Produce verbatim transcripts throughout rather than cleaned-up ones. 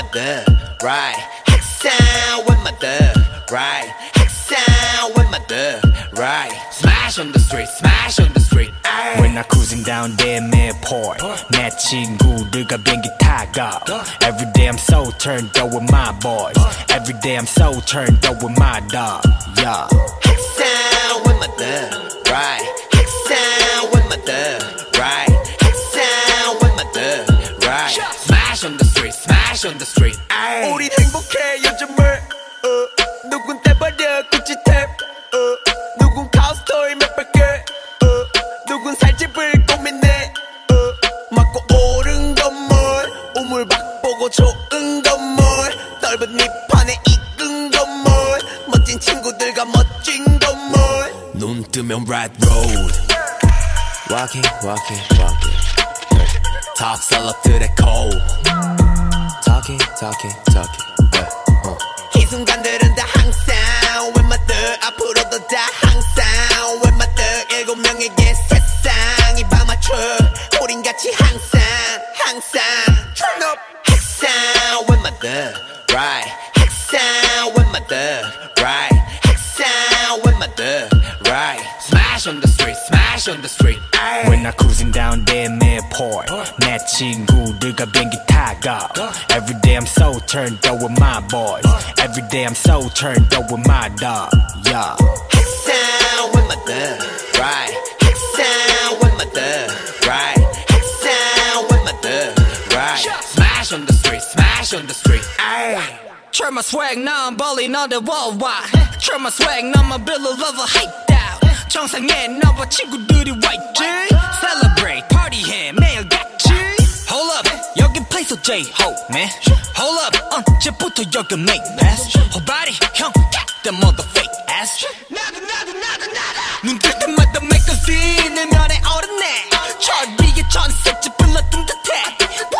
thug, right? Hexound with my thug, right? Hexound with my thug, right? Smash on the street, smash on the street. Ay. When I cruising down there midport 내 친구들과 비행기 타고 Every day I'm so turned up with my boys Every day I'm so turned up with my dog, yeah. Hexound with my thug, right? Hexound with my thug, right? Hexound with my thug, right? Smash on the street, smash on the street. Ay. 우린 행복해 요즘을 uh, 누군 떼버려 구찌 탭 uh, 누군 카우스토이 몇백 개 uh, 누군 살집을 고민해 uh, 맞고 오른 건물 우물박 보고 좋은 건물 넓은 립판에 익은 건물 멋진 친구들과 멋진 건물 눈 뜨면 right road Walking, walking, walking Talk 셀럽들의 call Talking, talking, talking yeah, uh. 이 순간들은 다 항상 With my thug 앞으로도 다 항상 With my thug 일곱 명에게 세상 이 밤 맞춰 우린 같이 항상 항상 Turn up Hexound with my thug, right? Hexound with my thug, right? Hexound with my thug, right? Smash on the street, smash on the street. Ay. When I cruising down there midport 내 친구들과 비행기 타고 Every day I'm so turned up with my boys Every day I'm so turned up with my dog, yeah. Hexound with my thug, right? Hexound with my thug, right? Hexound with my thug, right? Smash on the street, smash on the street. Ay. Turn my swag, now I'm balling on the worldwide. Turn my swag, now my bill of love hyped out. 정상에 나와 친구들이 와 있지. Celebrate, party해, 매일 같이. Hold up, 여긴 place of J-Ho, man. Hold up, 언제부터 여기 make pass. Whole body, 형, the mother fake ass. 나도 나도 나도 나도. 눈 뜰 때마다 magazine 내 면에 오르네. 저 위에 전셋째 불렀던 듯해.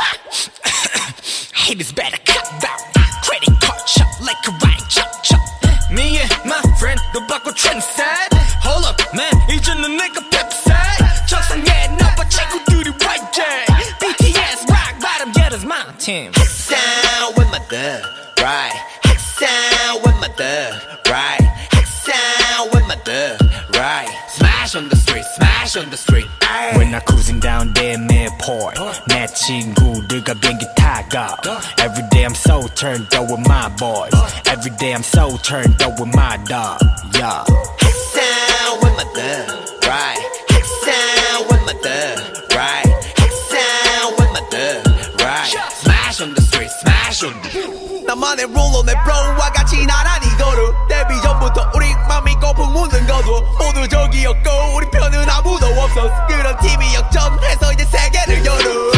Haters better cut out. Credit card chop like a ride chop chop. Me and my friend 너 바꿔 trend set. Hold up man 이제는 내가 펩셋. 정상에 나와 친구들이 와이제. 비티에스 rock bottom yeah that's my team. Hexound with my thug, right? Hexound with my thug, right? Hexound with my thug, right? Smash on the street, smash on the street. Ay. When I cruising down there midport 내 친구들과 비행기 타고 Every day I'm so turned up with my boys Every day I'm so turned up with my dog, yeah. Hexound with my thug, right? Hexound with my thug, right? Hexound with my thug, right? Smash on the street, smash on the street. 나만의 룰로 내 브로와 같이 나란히 걸어 데뷔 전부터 우리 맘이 거품 묻는 거도 모두 저기였고 우리 편은 아무도 없었어 그런 팀이 역전해서 이제 세계를 열어